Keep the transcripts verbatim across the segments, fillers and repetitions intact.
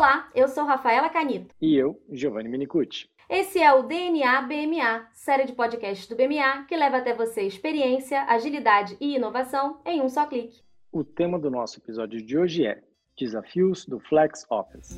Olá, eu sou Rafaela Canito. E eu, Giovanni Minicucci. Esse é o D N A B M A, série de podcasts do B M A que leva até você experiência, agilidade e inovação em um só clique. O tema do nosso episódio de hoje é Desafios do Flex Office.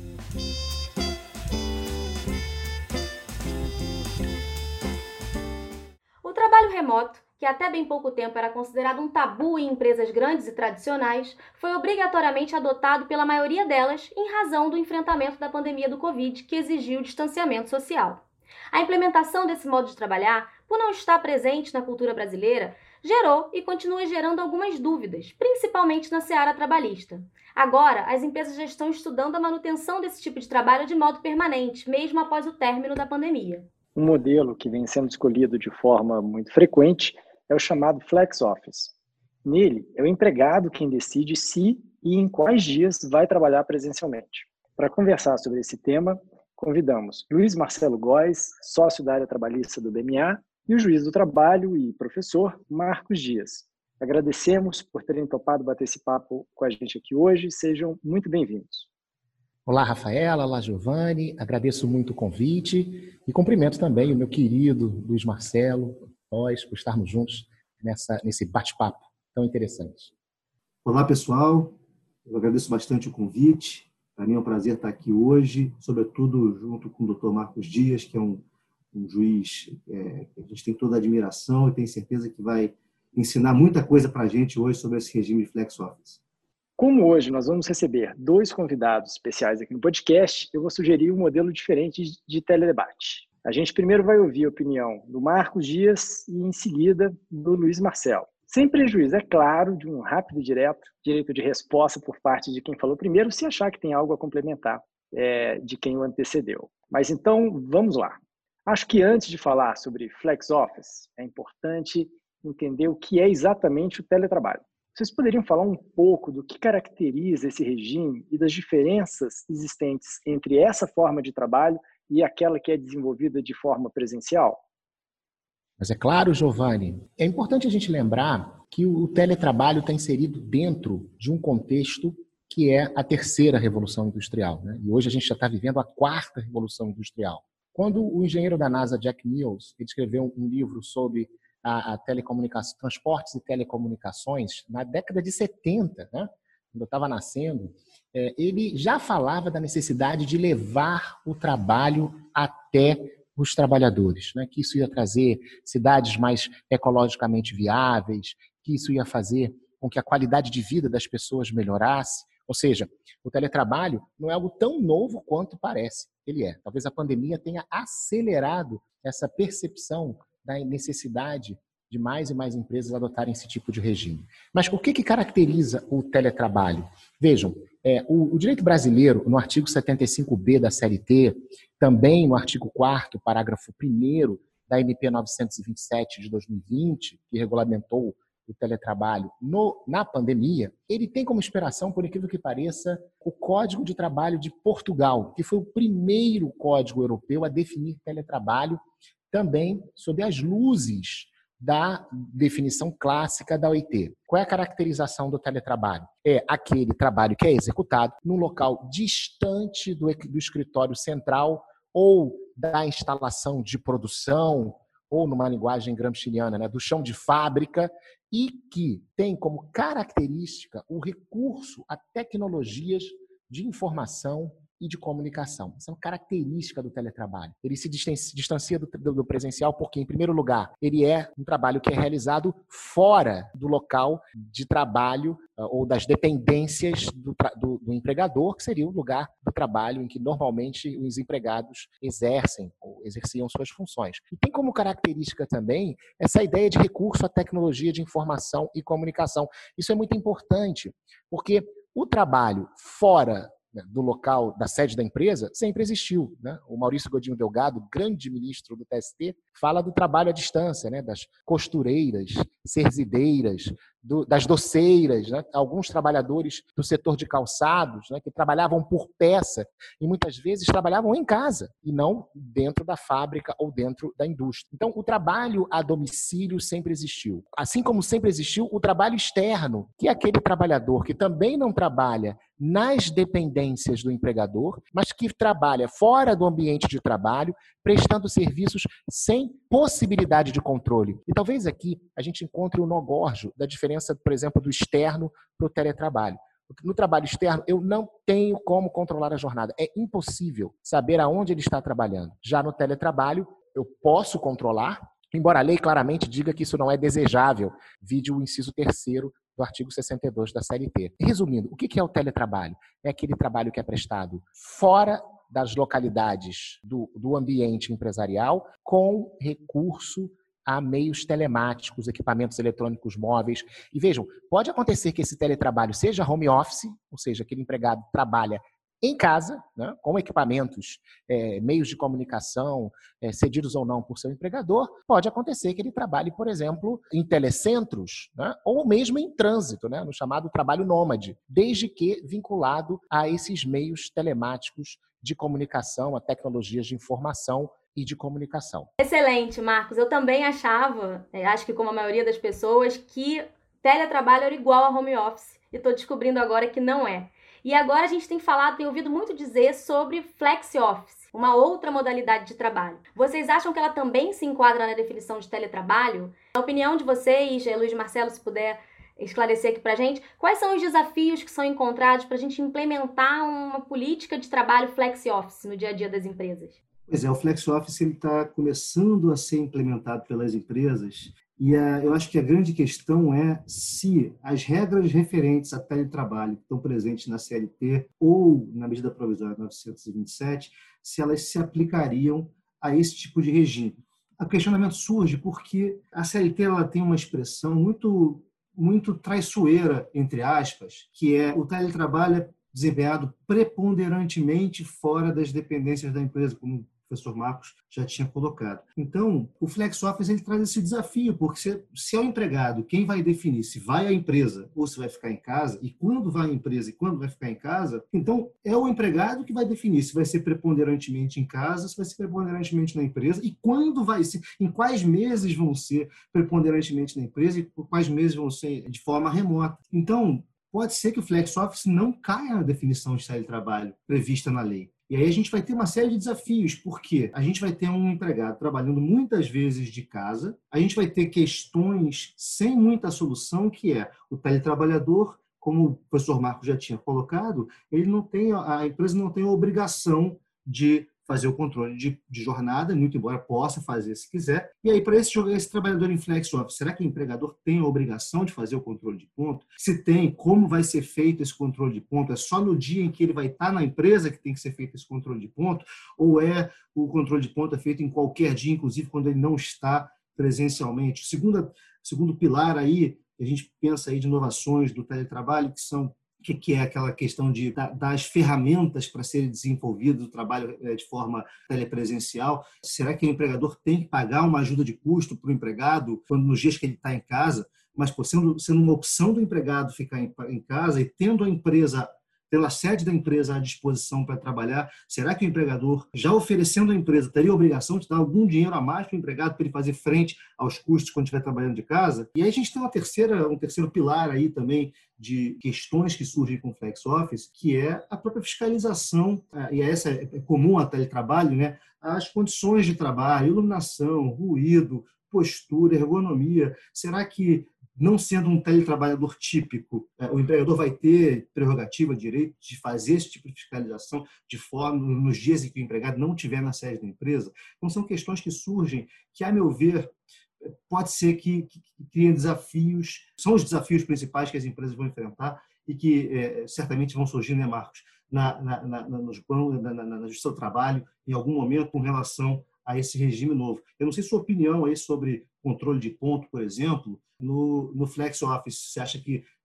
O trabalho remoto, que até bem pouco tempo era considerado um tabu em empresas grandes e tradicionais, foi obrigatoriamente adotado pela maioria delas em razão do enfrentamento da pandemia do Covid, que exigiu distanciamento social. A implementação desse modo de trabalhar, por não estar presente na cultura brasileira, gerou e continua gerando algumas dúvidas, principalmente na seara trabalhista. Agora, as empresas já estão estudando a manutenção desse tipo de trabalho de modo permanente, mesmo após o término da pandemia. Um modelo que vem sendo escolhido de forma muito frequente é o chamado Flex Office. Nele, é o empregado quem decide se e em quais dias vai trabalhar presencialmente. Para conversar sobre esse tema, convidamos Luiz Marcelo Góes, sócio da área trabalhista do B M A, e o juiz do trabalho e professor Marcos Dias. Agradecemos por terem topado bater esse papo com a gente aqui hoje. Sejam muito bem-vindos. Olá, Rafaela. Olá, Giovanni. Agradeço muito o convite e cumprimento também o meu querido Luiz Marcelo, nós, por estarmos juntos nessa, nesse bate-papo tão interessante. Olá, pessoal. Eu agradeço bastante o convite. Para mim é um prazer estar aqui hoje, sobretudo junto com o doutor Marcos Dias, que é um, um juiz é, que a gente tem toda a admiração e tenho certeza que vai ensinar muita coisa para a gente hoje sobre esse regime de Flex Office. Como hoje nós vamos receber dois convidados especiais aqui no podcast, eu vou sugerir um modelo diferente de teledebate. A gente primeiro vai ouvir a opinião do Marcos Dias e, em seguida, do Luiz Marcelo. Sem prejuízo, é claro, de um rápido e direto direito de resposta por parte de quem falou primeiro, se achar que tem algo a complementar é, de quem o antecedeu. Mas então, vamos lá. Acho que antes de falar sobre Flex Office, é importante entender o que é exatamente o teletrabalho. Vocês poderiam falar um pouco do que caracteriza esse regime e das diferenças existentes entre essa forma de trabalho e aquela que é desenvolvida de forma presencial? Mas é claro, Giovanni, é importante a gente lembrar que o teletrabalho está inserido dentro de um contexto que é a terceira revolução industrial, né? E hoje a gente já está vivendo a quarta revolução industrial. Quando o engenheiro da NASA, Jack Mills, ele escreveu um livro sobre a, a telecomunicação, transportes e telecomunicações, na década de setenta, né? Quando eu estava nascendo, é, ele já falava da necessidade de levar o trabalho até os trabalhadores, né? Que isso ia trazer cidades mais ecologicamente viáveis, que isso ia fazer com que a qualidade de vida das pessoas melhorasse. Ou seja, o teletrabalho não é algo tão novo quanto parece. Ele é. Talvez a pandemia tenha acelerado essa percepção da necessidade de mais e mais empresas adotarem esse tipo de regime. Mas o que, que caracteriza o teletrabalho? Vejam, é, o, o direito brasileiro, no artigo setenta e cinco B da C L T, também no artigo quarto, parágrafo primeiro da M P novecentos e vinte e sete de dois mil e vinte, que regulamentou o teletrabalho no, na pandemia, ele tem como inspiração, por incrível que pareça, o Código de Trabalho de Portugal, que foi o primeiro código europeu a definir teletrabalho também sob as luzes da definição clássica da O I T. Qual é a caracterização do teletrabalho? É aquele trabalho que é executado num local distante do, do escritório central ou da instalação de produção, ou numa linguagem gramsciana, né, do chão de fábrica, e que tem como característica o recurso a tecnologias de informação e de comunicação. Essa é uma característica do teletrabalho. Ele se distancia do, do presencial porque, em primeiro lugar, ele é um trabalho que é realizado fora do local de trabalho ou das dependências do, do, do empregador, que seria o lugar do trabalho em que normalmente os empregados exercem ou exerciam suas funções. E tem como característica também essa ideia de recurso à tecnologia de informação e comunicação. Isso é muito importante, porque o trabalho fora do local, da sede da empresa, sempre existiu, né? O Maurício Godinho Delgado, grande ministro do T S T, fala do trabalho à distância, né? Das costureiras, cerzideiras, do, das doceiras, né? Alguns trabalhadores do setor de calçados, né? Que trabalhavam por peça e muitas vezes trabalhavam em casa e não dentro da fábrica ou dentro da indústria. Então, o trabalho a domicílio sempre existiu. Assim como sempre existiu o trabalho externo, que é aquele trabalhador que também não trabalha nas dependências do empregador, mas que trabalha fora do ambiente de trabalho, prestando serviços sem possibilidade de controle. E talvez aqui a gente encontre o nó gordo da diferença, por exemplo, do externo para o teletrabalho. No trabalho externo, eu não tenho como controlar a jornada. É impossível saber aonde ele está trabalhando. Já no teletrabalho, eu posso controlar, embora a lei claramente diga que isso não é desejável, vide o inciso terceiro do artigo sessenta e dois da C L T. Resumindo, o que é o teletrabalho? É aquele trabalho que é prestado fora das localidades do, do ambiente empresarial com recurso a meios telemáticos, equipamentos eletrônicos móveis. E vejam, pode acontecer que esse teletrabalho seja home office, ou seja, aquele empregado trabalha em casa, né, com equipamentos, é, meios de comunicação, é, cedidos ou não por seu empregador. Pode acontecer que ele trabalhe, por exemplo, em telecentros, né, ou mesmo em trânsito, né, no chamado trabalho nômade, desde que vinculado a esses meios telemáticos de comunicação, a tecnologias de informação e de comunicação. Excelente, Marcos. Eu também achava, acho que como a maioria das pessoas, que teletrabalho era igual a home office. E estou descobrindo agora que não é. E agora a gente tem falado, tem ouvido muito dizer sobre flex office, uma outra modalidade de trabalho. Vocês acham que ela também se enquadra na definição de teletrabalho? Na opinião de vocês, Luiz Marcelo, se puder esclarecer aqui pra gente, quais são os desafios que são encontrados para a gente implementar uma política de trabalho flex office no dia a dia das empresas? Pois é, o flex office está começando a ser implementado pelas empresas e a, eu acho que a grande questão é se as regras referentes a teletrabalho que estão presentes na C L T ou na medida provisória novecentos e vinte e sete, se elas se aplicariam a esse tipo de regime. O questionamento surge porque a C L T ela tem uma expressão muito, muito traiçoeira, entre aspas, que é o teletrabalho é desempenhado preponderantemente fora das dependências da empresa, como o professor Marcos já tinha colocado. Então, o flex office ele traz esse desafio, porque se, se é o empregado quem vai definir se vai à empresa ou se vai ficar em casa, e quando vai à empresa e quando vai ficar em casa, então é o empregado que vai definir se vai ser preponderantemente em casa, se vai ser preponderantemente na empresa, e quando vai ser, em quais meses vão ser preponderantemente na empresa e por quais meses vão ser de forma remota. Então, pode ser que o flex office não caia na definição de teletrabalho prevista na lei. E aí a gente vai ter uma série de desafios, porque a gente vai ter um empregado trabalhando muitas vezes de casa, a gente vai ter questões sem muita solução, que é o teletrabalhador, como o professor Marcos já tinha colocado, ele não tem, a empresa não tem a obrigação de fazer o controle de, de jornada, muito embora possa fazer se quiser. E aí, para esse, esse trabalhador em flex office, será que o empregador tem a obrigação de fazer o controle de ponto? Se tem, como vai ser feito esse controle de ponto? É só no dia em que ele vai estar na empresa que tem que ser feito esse controle de ponto? Ou é o controle de ponto é feito em qualquer dia, inclusive quando ele não está presencialmente? O segundo, segundo pilar aí, a gente pensa aí de inovações do teletrabalho, que são que, que é aquela questão de, das ferramentas para serem desenvolvido o trabalho de forma telepresencial. Será que o empregador tem que pagar uma ajuda de custo para o empregado quando nos dias que ele está em casa? Mas, por sendo, sendo uma opção do empregado ficar em, em casa e tendo a empresa, pela sede da empresa à disposição para trabalhar, será que o empregador, já oferecendo à empresa, teria a obrigação de dar algum dinheiro a mais para o empregado para ele fazer frente aos custos quando estiver trabalhando de casa? E aí a gente tem uma terceira, um terceiro pilar aí também de questões que surgem com o flex office, que é a própria fiscalização, e essa é comum ao teletrabalho, né? As condições de trabalho, iluminação, ruído, postura, ergonomia. Será que, não sendo um teletrabalhador típico, o empregador vai ter prerrogativa, direito de fazer esse tipo de fiscalização de forma nos dias em que o empregado não estiver na sede da empresa? Então, são questões que surgem que, a meu ver, pode ser que, que, que criem desafios, são os desafios principais que as empresas vão enfrentar e que é, certamente vão surgir, né, Marcos, na, na, na, nos bancos, na, na, na Justiça do Trabalho, em algum momento, com relação a esse regime novo. Eu não sei sua opinião aí sobre controle de ponto, por exemplo, no, no flex office. Você acha que,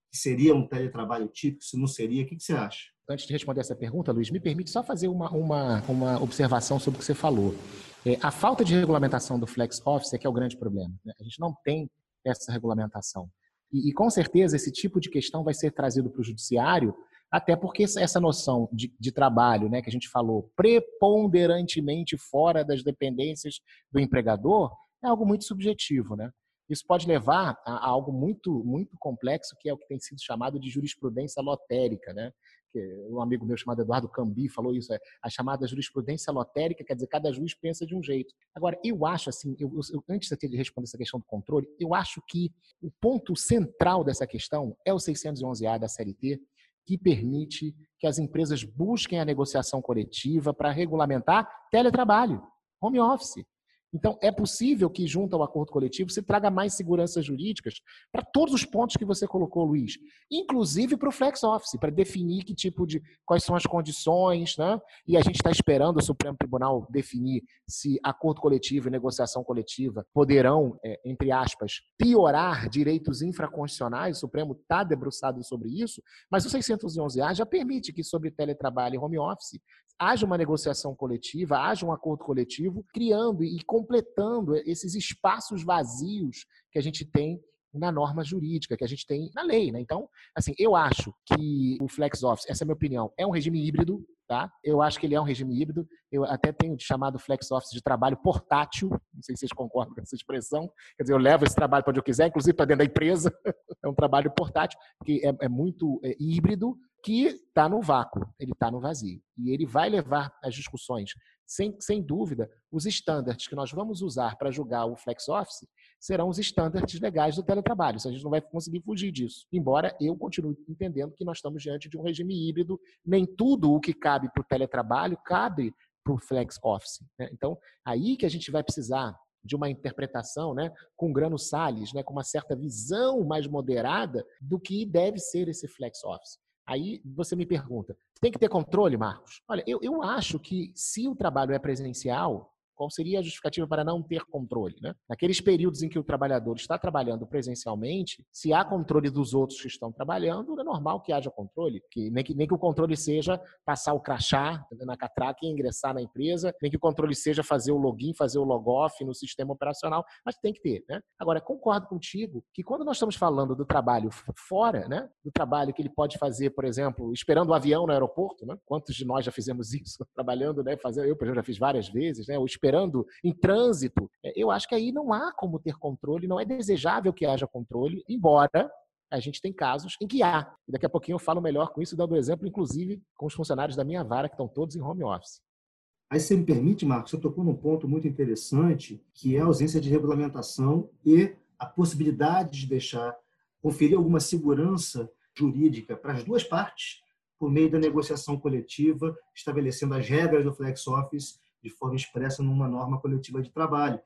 que seria um teletrabalho típico, se não seria? O que você acha? Antes de responder essa pergunta, Luiz, me permite só fazer uma, uma, uma observação sobre o que você falou. É, a falta de regulamentação do flex office é que é o grande problema, né? A gente não tem essa regulamentação. E, e, com certeza, esse tipo de questão vai ser trazido para o judiciário, até porque essa noção de, de trabalho, né, que a gente falou, preponderantemente fora das dependências do empregador, é algo muito subjetivo, né? Isso pode levar a, a algo muito, muito complexo, que é o que tem sido chamado de jurisprudência lotérica, né? Que um amigo meu chamado Eduardo Cambi falou isso, é a chamada jurisprudência lotérica, quer dizer, cada juiz pensa de um jeito. Agora, eu acho assim, eu, eu, antes de responder essa questão do controle, eu acho que o ponto central dessa questão é o seiscentos e onze A da C L T, que permite que as empresas busquem a negociação coletiva para regulamentar teletrabalho, home office. Então, é possível que, junto ao acordo coletivo, se traga mais seguranças jurídicas para todos os pontos que você colocou, Luiz, inclusive para o flex office, para definir que tipo de, quais são as condições, né? E a gente está esperando o Supremo Tribunal definir se acordo coletivo e negociação coletiva poderão, é, entre aspas, piorar direitos infraconstitucionais. O Supremo está debruçado sobre isso, mas o seiscentos e onze A já permite que, sobre teletrabalho e home office, haja uma negociação coletiva, haja um acordo coletivo, criando e completando esses espaços vazios que a gente tem na norma jurídica, que a gente tem na lei, né? Então, assim, eu acho que o flex office, essa é a minha opinião, é um regime híbrido, tá? Eu acho que ele é um regime híbrido. Eu até tenho chamado flex office de trabalho portátil, não sei se vocês concordam com essa expressão, quer dizer, eu levo esse trabalho para onde eu quiser, inclusive para dentro da empresa. É um trabalho portátil, que é, é muito é, híbrido, que está no vácuo, ele está no vazio. E ele vai levar as discussões, sem, sem dúvida, os estándares que nós vamos usar para julgar o flex office serão os estándares legais do teletrabalho. A gente não vai conseguir fugir disso. Embora eu continue entendendo que nós estamos diante de um regime híbrido, nem tudo o que cabe para o teletrabalho cabe para o flex office, né? Então, aí que a gente vai precisar de uma interpretação, né, com Grano Salles, né, com uma certa visão mais moderada do que deve ser esse flex office. Aí você me pergunta, tem que ter controle, Marcos? Olha, eu, eu acho que se o trabalho é presencial, qual seria a justificativa para não ter controle, né? Naqueles períodos em que o trabalhador está trabalhando presencialmente, se há controle dos outros que estão trabalhando, é normal que haja controle, que nem, que nem que o controle seja passar o crachá na catraca e ingressar na empresa, nem que o controle seja fazer o login, fazer o log-off no sistema operacional, mas tem que ter, né? Agora, concordo contigo que quando nós estamos falando do trabalho fora, né, do trabalho que ele pode fazer, por exemplo, esperando o avião no aeroporto, né? Quantos de nós já fizemos isso, trabalhando, né? Fazer, eu, por exemplo, já fiz várias vezes, né? Ou esperando em trânsito, eu acho que aí não há como ter controle, não é desejável que haja controle, embora a gente tem casos em que há. E daqui a pouquinho eu falo melhor com isso, dando exemplo, inclusive, com os funcionários da minha vara, que estão todos em home office. Aí, se você me permite, Marcos, você tocou num ponto muito interessante, que é a ausência de regulamentação e a possibilidade de deixar, conferir alguma segurança jurídica para as duas partes, por meio da negociação coletiva, estabelecendo as regras do flex office de forma expressa numa norma coletiva de trabalho.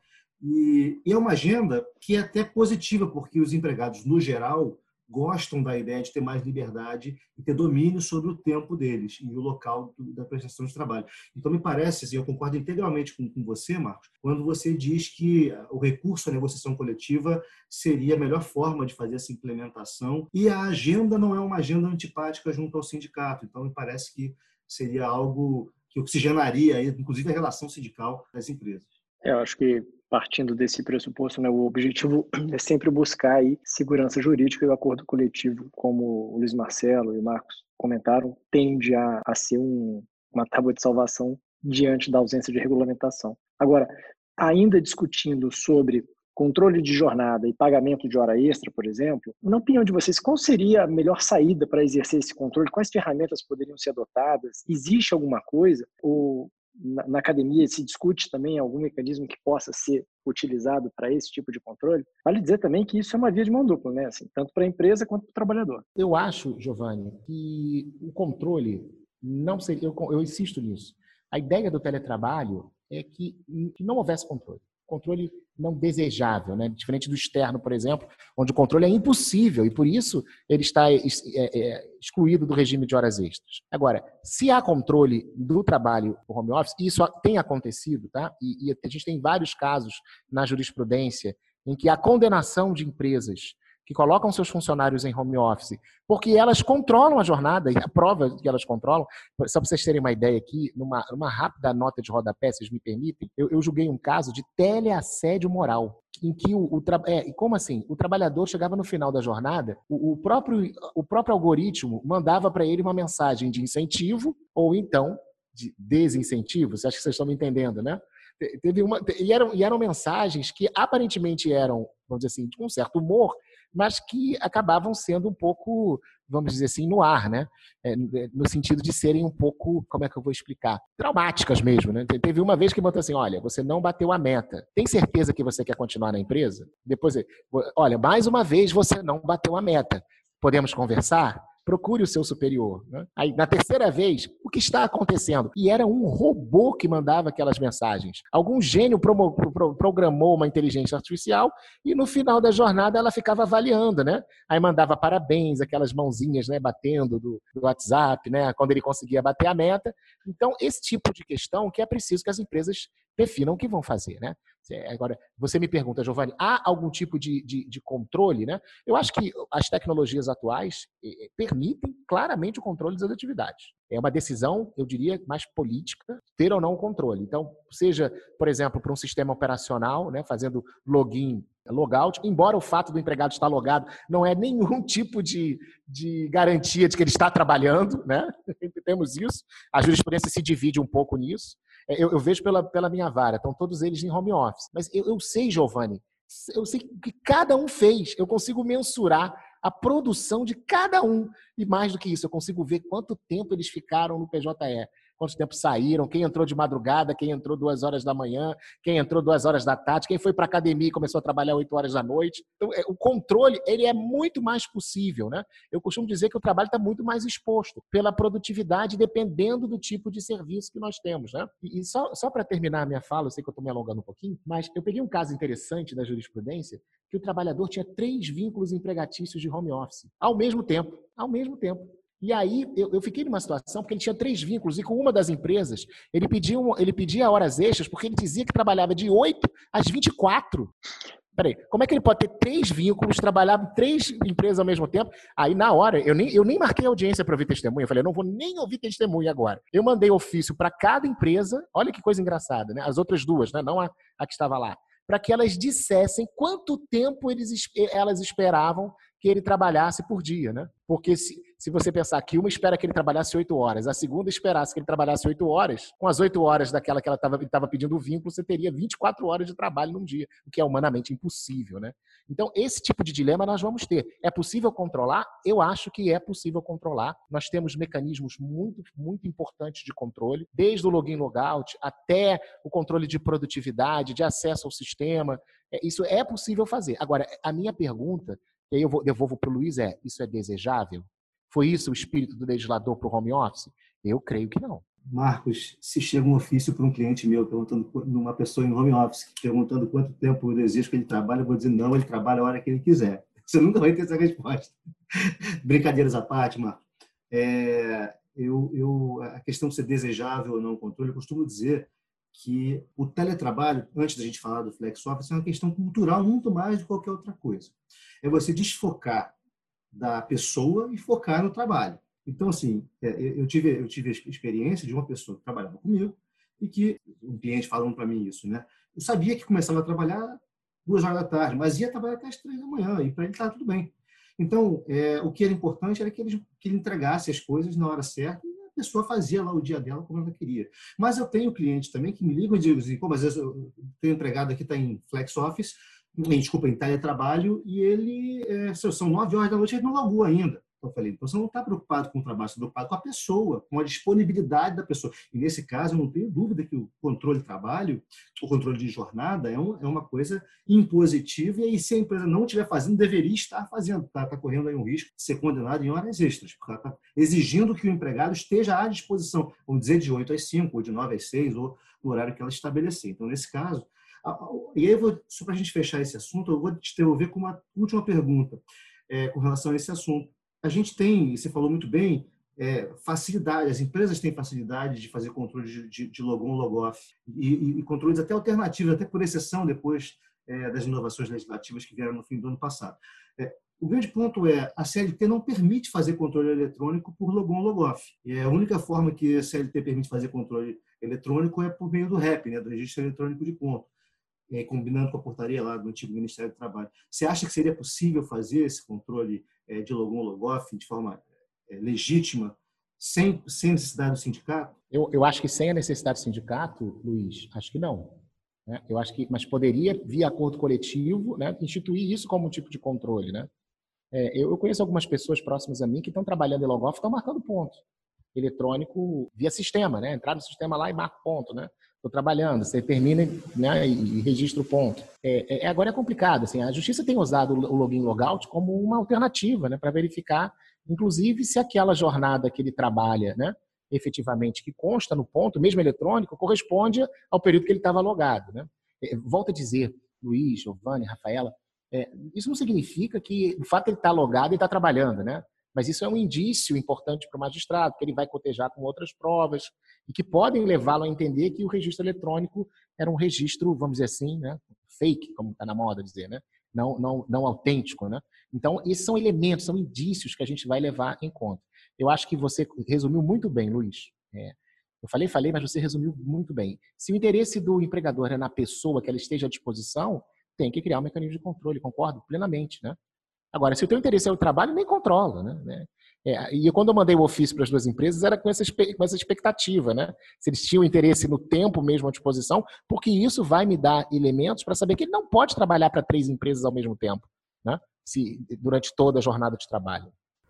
E, e é uma agenda que é até positiva, porque os empregados, no geral, gostam da ideia de ter mais liberdade e ter domínio sobre o tempo deles e o local do, da prestação de trabalho. Então, me parece, assim, eu concordo integralmente com, com você, Marcos, quando você diz que o recurso à negociação coletiva seria a melhor forma de fazer essa implementação, e a agenda não é uma agenda antipática junto ao sindicato. Então, me parece que seria algo que oxigenaria, inclusive, a relação sindical das empresas. É, eu acho que, partindo desse pressuposto, né, o objetivo é sempre buscar aí segurança jurídica, e o acordo coletivo, como o Luiz Marcelo e o Marcos comentaram, tende a, a ser um, uma tábua de salvação diante da ausência de regulamentação. Agora, ainda discutindo sobre controle de jornada e pagamento de hora extra, por exemplo, na opinião de vocês, qual seria a melhor saída para exercer esse controle? Quais ferramentas poderiam ser adotadas? Existe alguma coisa? Ou na, na academia se discute também algum mecanismo que possa ser utilizado para esse tipo de controle? Vale dizer também que isso é uma via de mão dupla, né? Assim, tanto para a empresa quanto para o trabalhador. Eu acho, Giovanni, que o controle não seria... Eu, eu insisto nisso. A ideia do teletrabalho é que, que não houvesse controle. Controle não desejável, né? Diferente do externo, por exemplo, onde o controle é impossível e, por isso, ele está excluído do regime de horas extras. Agora, se há controle do trabalho por home office, e isso tem acontecido, tá? E, e a gente tem vários casos na jurisprudência em que a condenação de empresas que colocam seus funcionários em home office, porque elas controlam a jornada, e a prova que elas controlam, só para vocês terem uma ideia aqui, numa, numa rápida nota de rodapé, se vocês me permitem, eu, eu julguei um caso de teleassédio moral, em que o, o tra... é, como assim? O trabalhador chegava no final da jornada, o, o, próprio, o próprio algoritmo mandava para ele uma mensagem de incentivo ou então de desincentivo, acho que vocês estão me entendendo, né? Teve uma, e, eram, e eram mensagens que aparentemente eram, vamos dizer assim, com um certo humor, mas que acabavam sendo um pouco, vamos dizer assim, no ar, né? É, no sentido de serem um pouco, como é que eu vou explicar? Traumáticas mesmo, né? Teve uma vez que botou assim, olha, você não bateu a meta. Tem certeza que você quer continuar na empresa? Depois, olha, mais uma vez você não bateu a meta. Podemos conversar? Procure o seu superior. Né? Aí, na terceira vez, o que está acontecendo? E era um robô que mandava aquelas mensagens. Algum gênio promo, pro, programou uma inteligência artificial e no final da jornada ela ficava avaliando, né? Aí mandava parabéns, aquelas mãozinhas, né, batendo do, do WhatsApp, né, quando ele conseguia bater a meta. Então, esse tipo de questão que é preciso que as empresas definam o que vão fazer, né? Agora, você me pergunta, Giovanni, há algum tipo de, de, de controle, né? Eu acho que as tecnologias atuais eh, permitem claramente o controle das atividades. É uma decisão, eu diria, mais política, ter ou não o controle. Então, seja, por exemplo, para um sistema operacional, né, fazendo login, logout, embora o fato do empregado estar logado não é nenhum tipo de, de garantia de que ele está trabalhando, né? Temos isso. A jurisprudência se divide um pouco nisso. Eu, eu vejo pela, pela minha vara, estão todos eles em home office. Mas eu, eu sei, Giovanni, eu sei que cada um fez, eu consigo mensurar a produção de cada um. E mais do que isso, eu consigo ver quanto tempo eles ficaram no P J E, quanto tempo saíram, quem entrou de madrugada, quem entrou duas horas da manhã, quem entrou duas horas da tarde, quem foi para a academia e começou a trabalhar oito horas da noite. Então, o controle ele é muito mais possível, né? Eu costumo dizer que o trabalho está muito mais exposto pela produtividade, dependendo do tipo de serviço que nós temos, né? E só, só para terminar a minha fala, eu sei que eu estou me alongando um pouquinho, mas eu peguei um caso interessante da jurisprudência que o trabalhador tinha três vínculos empregatícios de home office, ao mesmo tempo, ao mesmo tempo. E aí eu, eu fiquei numa situação porque ele tinha três vínculos e com uma das empresas ele pedia, um, ele pedia horas extras porque ele dizia que trabalhava de oito às vinte e quatro. Peraí, como é que ele pode ter três vínculos, trabalhar em três empresas ao mesmo tempo? Aí, na hora, eu nem, eu nem marquei audiência para ouvir testemunha. Eu falei, eu não vou nem ouvir testemunha agora. Eu mandei ofício para cada empresa, olha que coisa engraçada, né? As outras duas, né? Não a, a que estava lá, para que elas dissessem quanto tempo eles, elas esperavam que ele trabalhasse por dia, né? Porque se, se você pensar que uma espera que ele trabalhasse oito horas, a segunda esperasse que ele trabalhasse oito horas, com as oito horas daquela que ela estava pedindo o vínculo, você teria vinte e quatro horas de trabalho num dia, o que é humanamente impossível, né? Então, esse tipo de dilema nós vamos ter. É possível controlar? Eu acho que é possível controlar. Nós temos mecanismos muito, muito importantes de controle, desde o login logout até o controle de produtividade, de acesso ao sistema. Isso é possível fazer. Agora, a minha pergunta, e aí eu vou, devolvo para o Luiz, é, isso é desejável? Foi isso o espírito do legislador para o home office? Eu creio que não. Marcos, se chega um ofício para um cliente meu, perguntando, numa pessoa em home office, perguntando quanto tempo eu desejo que ele trabalhe, eu vou dizer, não, ele trabalha a hora que ele quiser. Você nunca vai ter essa resposta. Brincadeiras à parte, Marcos. É, eu, eu, a questão de ser desejável ou não controle, eu costumo dizer que o teletrabalho, antes da gente falar do flex office, é uma questão cultural muito mais do que qualquer outra coisa. É você desfocar da pessoa e focar no trabalho. Então, assim, eu tive, eu tive a experiência de uma pessoa que trabalhava comigo e que, um cliente falando para mim isso, né? Eu sabia que começava a trabalhar duas horas da tarde, mas ia trabalhar até as três da manhã e para ele estava tudo bem. Então, é, o que era importante era que ele, que ele entregasse as coisas na hora certa e a pessoa fazia lá o dia dela como ela queria. Mas eu tenho clientes também que me ligam e dizem assim, pô, mas eu tenho um empregado aqui, está em flex office, desculpa, em teletrabalho, e ele, é, são nove horas da noite, ele não logou ainda. Então, eu falei, então você não está preocupado com o trabalho, você está preocupado com a pessoa, com a disponibilidade da pessoa. E nesse caso, eu não tenho dúvida que o controle de trabalho, o controle de jornada é, um, é uma coisa impositiva, e aí, se a empresa não estiver fazendo, deveria estar fazendo. Está tá correndo aí um risco de ser condenado em horas extras, porque ela está exigindo que o empregado esteja à disposição, vamos dizer, de oito às cinco, ou de nove às seis, ou no horário que ela estabelecer. Então, nesse caso, e aí, eu vou, só para a gente fechar esse assunto, eu vou te devolver com uma última pergunta é, com relação a esse assunto. A gente tem, você falou muito bem, é, facilidade, as empresas têm facilidade de fazer controle de, de, de logon, logoff, e, e controles até alternativos, até por exceção depois é, das inovações legislativas que vieram no fim do ano passado. É, O grande ponto é a C L T não permite fazer controle eletrônico por logon logoff. E a única forma que a C L T permite fazer controle eletrônico é por meio do R E P, né, do Registro Eletrônico de Ponto, é, combinando com a portaria lá do antigo Ministério do Trabalho. Você acha que seria possível fazer esse controle é, de logon logoff de forma é, legítima, sem, sem necessidade do sindicato? Eu, eu acho que sem a necessidade do sindicato, Luiz, acho que não. Né? Eu acho que, mas poderia, via acordo coletivo, né, instituir isso como um tipo de controle. Né? É, eu, eu conheço algumas pessoas próximas a mim que estão trabalhando em logoff e estão marcando ponto eletrônico via sistema, né? Entrar no sistema lá e marca ponto, né? Estou trabalhando, você termina, né, e, e registra o ponto. É, é, agora é complicado, assim, a Justiça tem usado o login logout como uma alternativa, né, para verificar, inclusive, se aquela jornada que ele trabalha, né, efetivamente, que consta no ponto, mesmo eletrônico, corresponde ao período que ele estava logado, né? É, volto a dizer, Luiz, Giovanni, Rafaela, é, isso não significa que o fato de ele estar logado e estar trabalhando, né? Mas isso é um indício importante para o magistrado, que ele vai cotejar com outras provas e que podem levá-lo a entender que o registro eletrônico era um registro, vamos dizer assim, né, fake, como está na moda dizer, né, não, não, não autêntico. Né? Então, esses são elementos, são indícios que a gente vai levar em conta. Eu acho que você resumiu muito bem, Luiz. É, eu falei, falei, mas você resumiu muito bem. Se o interesse do empregador é na pessoa, que ela esteja à disposição, tem que criar um mecanismo de controle, concordo plenamente, né? Agora, se o teu interesse é o trabalho, nem controla, né? É, e quando eu mandei o ofício para as duas empresas, era com essa, com essa expectativa, né? Se eles tinham interesse no tempo mesmo à disposição, porque isso vai me dar elementos para saber que ele não pode trabalhar para três empresas ao mesmo tempo, né? Se, durante toda a jornada de trabalho.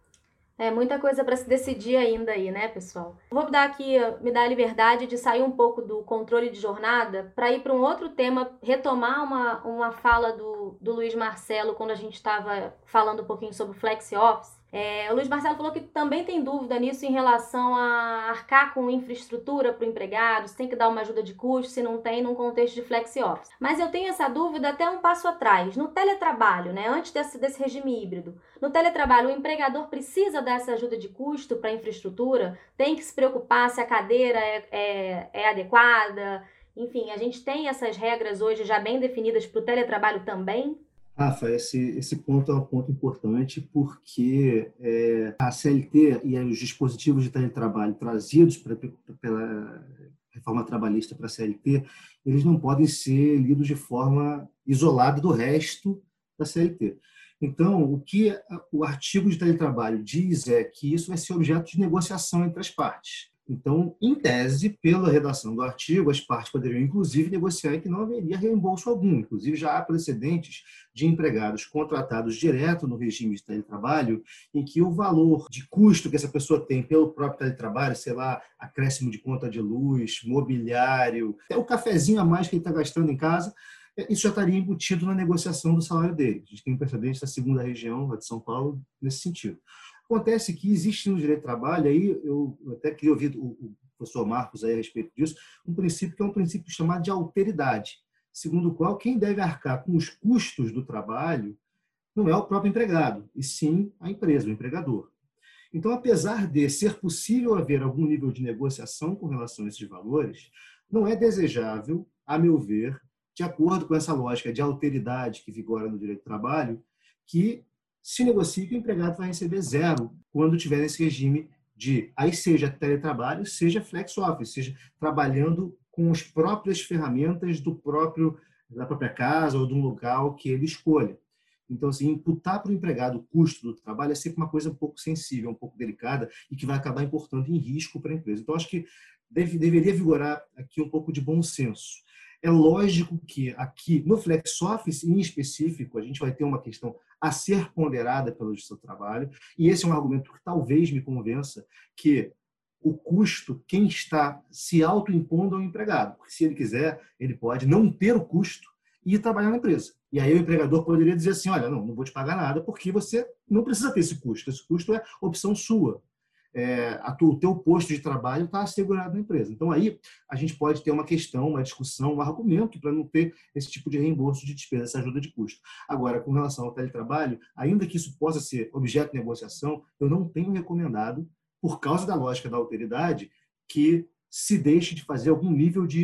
É muita coisa para se decidir ainda aí, né, pessoal? Vou dar aqui, me dar a liberdade de sair um pouco do controle de jornada para ir para um outro tema, retomar uma, uma fala do, do Luiz Marcelo quando a gente estava falando um pouquinho sobre o Flex Office. É, o Luiz Marcelo falou que também tem dúvida nisso em relação a arcar com infraestrutura para o empregado, se tem que dar uma ajuda de custo, se não tem, num contexto de Flex Office. Mas eu tenho essa dúvida até um passo atrás. No teletrabalho, né, antes desse, desse regime híbrido, no teletrabalho, o empregador precisa dessa ajuda de custo para a infraestrutura? Tem que se preocupar se a cadeira é, é, é adequada? Enfim, a gente tem essas regras hoje já bem definidas para o teletrabalho também? Rafa, esse, esse ponto é um ponto importante porque é, a C L T e os dispositivos de teletrabalho trazidos pra, pela reforma trabalhista para a C L T, eles não podem ser lidos de forma isolada do resto da C L T. Então, o que o artigo de teletrabalho diz é que isso vai ser objeto de negociação entre as partes. Então, em tese, pela redação do artigo, as partes poderiam, inclusive, negociar que não haveria reembolso algum. Inclusive, já há precedentes de empregados contratados direto no regime de teletrabalho, em que o valor de custo que essa pessoa tem pelo próprio teletrabalho, sei lá, acréscimo de conta de luz, mobiliário, até o cafezinho a mais que ele está gastando em casa, isso já estaria embutido na negociação do salário dele. A gente tem um precedente da segunda região, a de São Paulo, nesse sentido. Acontece que existe no direito do trabalho, aí eu até queria ouvir o professor Marcos aí a respeito disso, um princípio que é um princípio chamado de alteridade, segundo o qual quem deve arcar com os custos do trabalho não é o próprio empregado, e sim a empresa, o empregador. Então, apesar de ser possível haver algum nível de negociação com relação a esses valores, não é desejável, a meu ver, de acordo com essa lógica de alteridade que vigora no direito do trabalho, que se negocia que o empregado vai receber zero quando tiver nesse regime de, aí seja teletrabalho, seja flex office, seja trabalhando com as próprias ferramentas do próprio, da própria casa ou de um local que ele escolha. Então, assim, imputar para o empregado o custo do trabalho é sempre uma coisa um pouco sensível, um pouco delicada e que vai acabar importando em risco para a empresa. Então, acho que deve, deveria vigorar aqui um pouco de bom senso. É lógico que aqui, no Flex Office, em específico, a gente vai ter uma questão a ser ponderada pela Justiça do Trabalho, e esse é um argumento que talvez me convença que o custo, quem está se autoimpondo é o empregado, porque se ele quiser, ele pode não ter o custo e ir trabalhar na empresa. E aí o empregador poderia dizer assim, olha, não, não vou te pagar nada, porque você não precisa ter esse custo, esse custo é opção sua. É, a tu, o teu posto de trabalho está assegurado na empresa. Então, aí a gente pode ter uma questão, uma discussão, um argumento para não ter esse tipo de reembolso de despesa, essa ajuda de custo. Agora, com relação ao teletrabalho, ainda que isso possa ser objeto de negociação, eu não tenho recomendado, por causa da lógica da alteridade, que se deixe de fazer algum nível de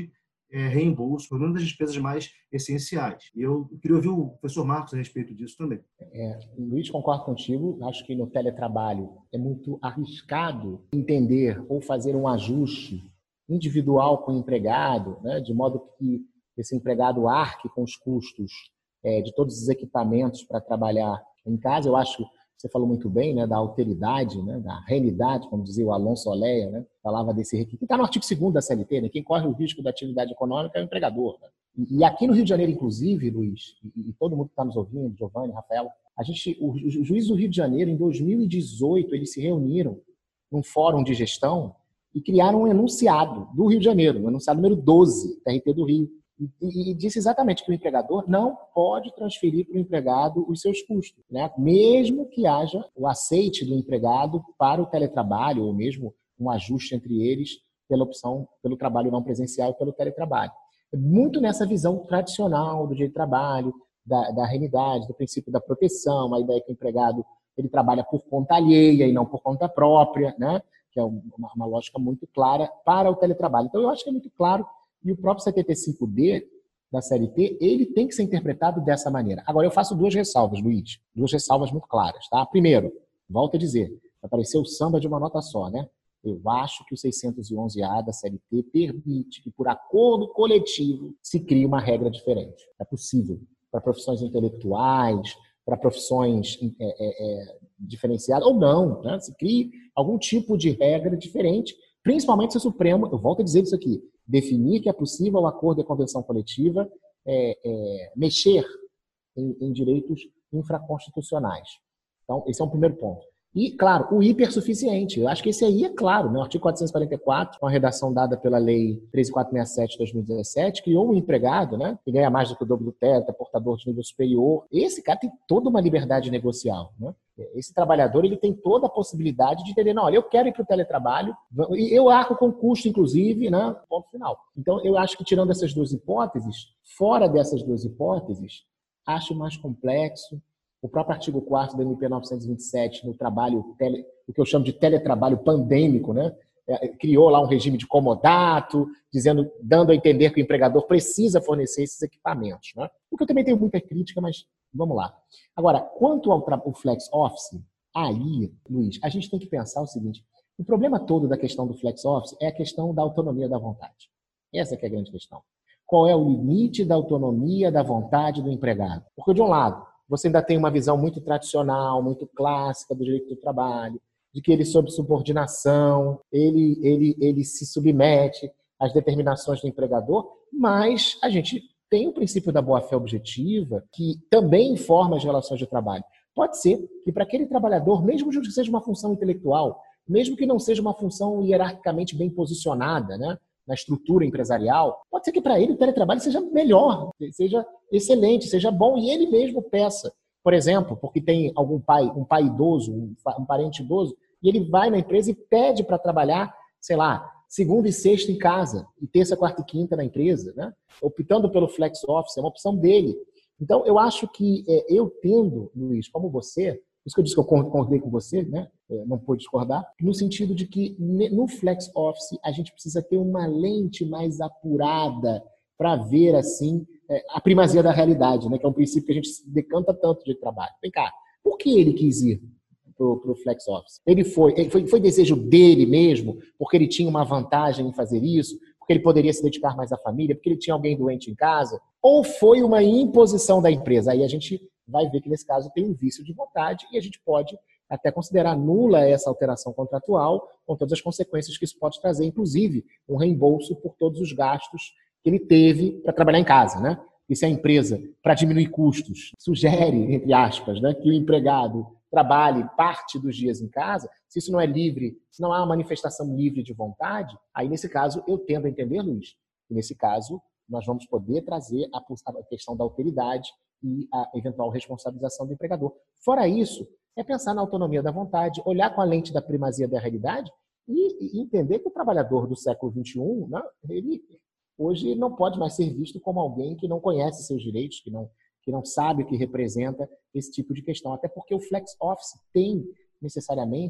é, reembolso, pelo menos das despesas mais essenciais. E eu queria ouvir o professor Marcos a respeito disso também. É, Luiz, concordo contigo. Acho que no teletrabalho é muito arriscado entender ou fazer um ajuste individual com o empregado, né, de modo que esse empregado arque com os custos é, de todos os equipamentos para trabalhar em casa. Eu acho que você falou muito bem, né, da alteridade, né, da realidade, como dizia o Alonso Oleia, né, falava desse requisito, que está no artigo segundo da C L T, né, quem corre o risco da atividade econômica é o empregador. Né? E, e aqui no Rio de Janeiro, inclusive, Luiz, e, e todo mundo que está nos ouvindo, Giovanni, Rafael, a gente, os juízes do Rio de Janeiro, em dois mil e dezoito, eles se reuniram num fórum de gestão e criaram um enunciado do Rio de Janeiro, o enunciado número doze, da R T do Rio, e, e disse exatamente que o empregador não pode transferir para o empregado os seus custos, né? Mesmo que haja o aceite do empregado para o teletrabalho, ou mesmo um ajuste entre eles pela opção pelo trabalho não presencial e pelo teletrabalho. Muito nessa visão tradicional do direito de trabalho, da, da realidade, do princípio da proteção, a ideia que o empregado ele trabalha por conta alheia e não por conta própria, né? Que é uma, uma lógica muito clara para o teletrabalho. Então, eu acho que é muito claro. E o próprio setenta e cinco D da C L T, ele tem que ser interpretado dessa maneira. Agora, eu faço duas ressalvas, Luiz. Duas ressalvas muito claras, tá? Primeiro, volto a dizer, apareceu o samba de uma nota só, né? Eu acho que o seiscentos e onze A da C L T permite que, por acordo coletivo, se crie uma regra diferente. É possível. Para profissões intelectuais, para profissões é, é, é, diferenciadas, ou não, né? Se crie algum tipo de regra diferente, principalmente se o Supremo, eu volto a dizer isso aqui, definir que é possível o acordo e a convenção coletiva é, é, mexer em, em direitos infraconstitucionais. Então, esse é um primeiro ponto. E, claro, o hipersuficiente. Eu acho que esse aí é claro, né? O artigo quatrocentos e quarenta e quatro, com a redação dada pela Lei treze mil quatrocentos e sessenta e sete de dois mil e dezessete, criou um empregado, né, que ganha mais do que o dobro do teto, é portador de nível superior. Esse cara tem toda uma liberdade negocial, né? Esse trabalhador ele tem toda a possibilidade de entender, não, olha, eu quero ir para o teletrabalho, e eu arco com custo, inclusive, né? Ponto final. Então, eu acho que, tirando essas duas hipóteses, fora dessas duas hipóteses, acho mais complexo. O próprio artigo quarto da M P novecentos e vinte e sete, no trabalho, tele, o que eu chamo de teletrabalho pandêmico, né? É, criou lá um regime de comodato, dizendo, dando a entender que o empregador precisa fornecer esses equipamentos, né? O que eu também tenho muita crítica, mas vamos lá. Agora, quanto ao, ao flex office, aí, Luiz, a gente tem que pensar o seguinte, o problema todo da questão do flex office é a questão da autonomia da vontade. Essa que é a grande questão. Qual é o limite da autonomia da vontade do empregado? Porque, de um lado, você ainda tem uma visão muito tradicional, muito clássica do direito do trabalho, de que ele, sob subordinação, ele, ele, ele se submete às determinações do empregador, mas a gente tem o princípio da boa-fé objetiva, que também informa as relações de trabalho. Pode ser que para aquele trabalhador, mesmo que seja uma função intelectual, mesmo que não seja uma função hierarquicamente bem posicionada, né, na estrutura empresarial, pode ser que para ele o teletrabalho seja melhor, seja excelente, seja bom, e ele mesmo peça. Por exemplo, porque tem algum pai, um pai idoso, um parente idoso, e ele vai na empresa e pede para trabalhar, sei lá, segunda e sexta em casa, e terça, quarta e quinta na empresa, né? Optando pelo flex office, é uma opção dele. Então, eu acho que é, eu tendo, Luiz, como você, por isso que eu disse que eu concordei com você, né? Não pude discordar, no sentido de que no flex office a gente precisa ter uma lente mais apurada para ver assim a primazia da realidade, né? Que é um princípio que a gente decanta tanto de trabalho. Vem cá, por que ele quis ir para o flex office? Ele foi, ele foi, foi desejo dele mesmo, porque ele tinha uma vantagem em fazer isso, porque ele poderia se dedicar mais à família, porque ele tinha alguém doente em casa, ou foi uma imposição da empresa? Aí a gente vai ver que nesse caso tem um vício de vontade e a gente pode até considerar nula essa alteração contratual, com todas as consequências que isso pode trazer, inclusive um reembolso por todos os gastos que ele teve para trabalhar em casa, né? E se a empresa, para diminuir custos, sugere, entre aspas, né, que o empregado trabalhe parte dos dias em casa, se isso não é livre, se não há uma manifestação livre de vontade, aí nesse caso eu tendo a entender, Luiz, que nesse caso nós vamos poder trazer a questão da alteridade e a eventual responsabilização do empregador. Fora isso, é pensar na autonomia da vontade, olhar com a lente da primazia da realidade e, e entender que o trabalhador do século vinte e um, né, ele, hoje não pode mais ser visto como alguém que não conhece seus direitos, que não, que não sabe o que representa esse tipo de questão. Até porque o flex office tem necessariamente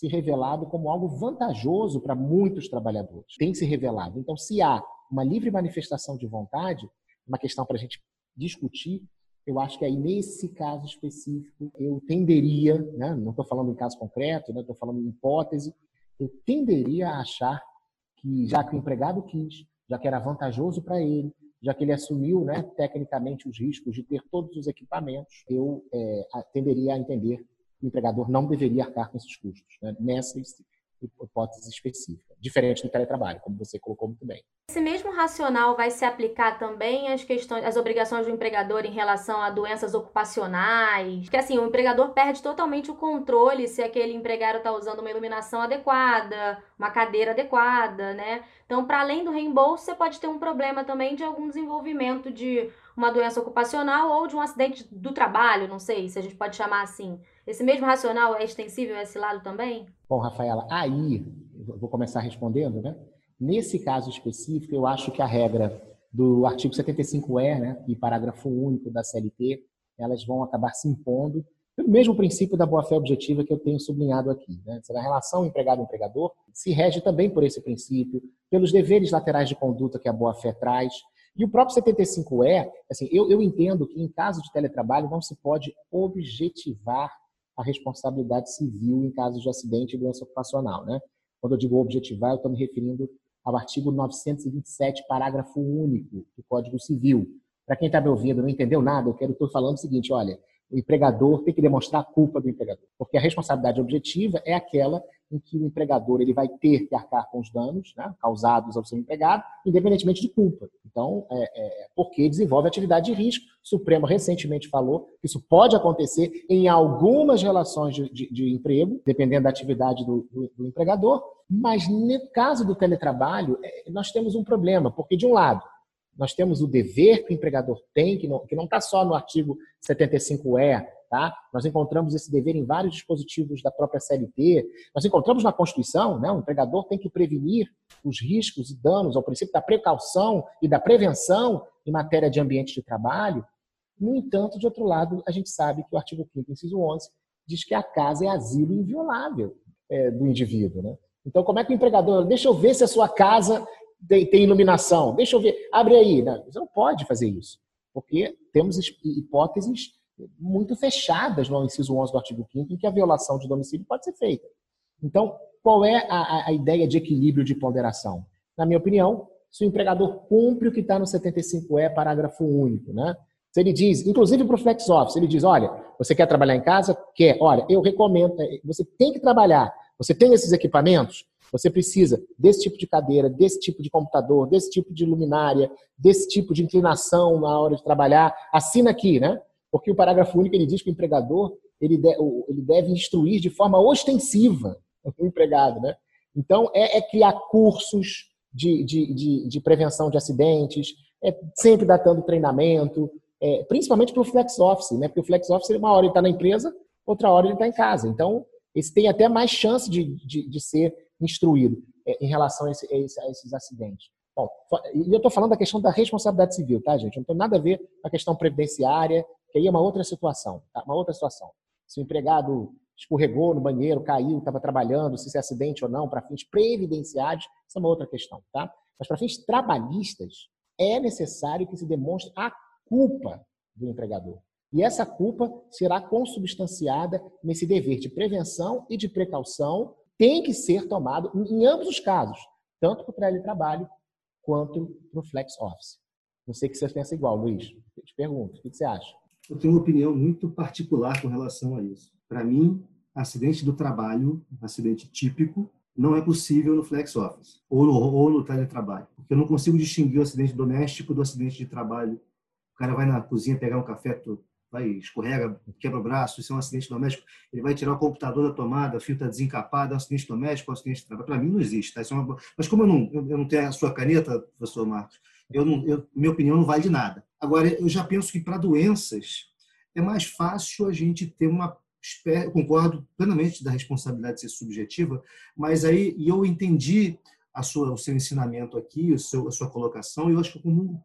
se revelado como algo vantajoso para muitos trabalhadores. Tem se revelado. Então, se há uma livre manifestação de vontade, uma questão para a gente discutir, eu acho que aí, nesse caso específico, eu tenderia, né, não estou falando em caso concreto, né, estou falando em hipótese, eu tenderia a achar que, já que o empregado quis, já que era vantajoso para ele, já que ele assumiu, né, tecnicamente os riscos de ter todos os equipamentos, eu é, tenderia a entender que o empregador não deveria arcar com esses custos, né, nessa hipótese específica, diferente do teletrabalho, como você colocou muito bem. Esse mesmo racional vai se aplicar também às questões, às obrigações do empregador em relação a doenças ocupacionais, que assim, o empregador perde totalmente o controle se aquele empregado está usando uma iluminação adequada, uma cadeira adequada, né? Então, para além do reembolso, você pode ter um problema também de algum desenvolvimento de uma doença ocupacional ou de um acidente do trabalho, não sei se a gente pode chamar assim. Esse mesmo racional é extensível a esse lado também? Bom, Rafaela, aí, eu vou começar respondendo, né? Nesse caso específico, eu acho que a regra do artigo setenta e cinco E, né, e parágrafo único da C L T, elas vão acabar se impondo pelo mesmo princípio da boa-fé objetiva que eu tenho sublinhado aqui, né? A relação empregado-empregador se rege também por esse princípio, pelos deveres laterais de conduta que a boa-fé traz. E o próprio setenta e cinco E, assim, eu, eu entendo que em caso de teletrabalho não se pode objetivar a responsabilidade civil em caso de acidente e doença ocupacional, né? Quando eu digo objetivar, eu estou me referindo ao artigo novecentos e vinte e sete, parágrafo único do Código Civil. Para quem está me ouvindo e não entendeu nada, eu quero estou falando o seguinte, olha, o empregador tem que demonstrar a culpa do empregador, porque a responsabilidade objetiva é aquela em que o empregador ele vai ter que arcar com os danos, né, causados ao seu empregado, independentemente de culpa. Então, é, é, porque desenvolve atividade de risco. O Supremo recentemente falou que isso pode acontecer em algumas relações de, de, de emprego, dependendo da atividade do, do, do empregador, mas no caso do teletrabalho, é, nós temos um problema, porque de um lado, nós temos o dever que o empregador tem, que não está só no artigo setenta e cinco E, tá? Nós encontramos esse dever em vários dispositivos da própria C L T, nós encontramos na Constituição, né? O empregador tem que prevenir os riscos e danos ao princípio da precaução e da prevenção em matéria de ambiente de trabalho. No entanto, de outro lado, a gente sabe que o artigo quinto, inciso onze, diz que a casa é asilo inviolável é, do indivíduo, né? Então, como é que o empregador... Deixa eu ver se a sua casa... Tem, tem iluminação, deixa eu ver, abre aí. Não, você não pode fazer isso, porque temos hipóteses muito fechadas no inciso onze do artigo quinto em que a violação de domicílio pode ser feita. Então, qual é a, a ideia de equilíbrio de ponderação? Na minha opinião, se o empregador cumpre o que está no setenta e cinco E, parágrafo único, né? Se ele diz, inclusive para o flex office, ele diz, olha, você quer trabalhar em casa? Quer. Olha, eu recomendo, você tem que trabalhar, você tem esses equipamentos? Você precisa desse tipo de cadeira, desse tipo de computador, desse tipo de luminária, desse tipo de inclinação na hora de trabalhar. Assina aqui, né? Porque o parágrafo único ele diz que o empregador ele deve, ele deve instruir de forma ostensiva o empregado, né? Então, é, é criar cursos de, de, de, de prevenção de acidentes, é sempre datando treinamento, é, principalmente para o flex office, né? Porque o flex office, uma hora ele está na empresa, outra hora ele está em casa. Então, esse tem até mais chance de, de, de ser instruído é, em relação a, esse, a, esse, a esses acidentes. Bom, e eu estou falando da questão da responsabilidade civil, tá, gente? Não tem nada a ver com a questão previdenciária, que aí é uma outra situação, tá? Uma outra situação. Se o empregado escorregou no banheiro, caiu, estava trabalhando, se isso é acidente ou não, para fins previdenciários, isso é uma outra questão, tá? Mas para fins trabalhistas, é necessário que se demonstre a culpa do empregador. E essa culpa será consubstanciada nesse dever de prevenção e de precaução, tem que ser tomado em ambos os casos, tanto para o teletrabalho quanto para o flex office. Não sei que você pensa igual, Luiz. Eu te pergunto, o que você acha? Eu tenho uma opinião muito particular com relação a isso. Para mim, acidente do trabalho, acidente típico, não é possível no flex office ou no, ou no teletrabalho, porque eu não consigo distinguir o acidente doméstico do acidente de trabalho. O cara vai na cozinha pegar um café, vai, escorrega, quebra o braço, isso é um acidente doméstico, ele vai tirar o computador da tomada, o fio está desencapado, é um acidente doméstico, é um acidente de trabalho. Para mim não existe, tá? Isso é uma... Mas como eu não, eu não tenho a sua caneta, professor Marcos, eu não, eu, minha opinião não vale de nada. Agora, eu já penso que para doenças é mais fácil a gente ter uma... Eu concordo plenamente da responsabilidade ser subjetiva, mas aí e eu entendi a sua, o seu ensinamento aqui, o seu, a sua colocação, e eu acho que como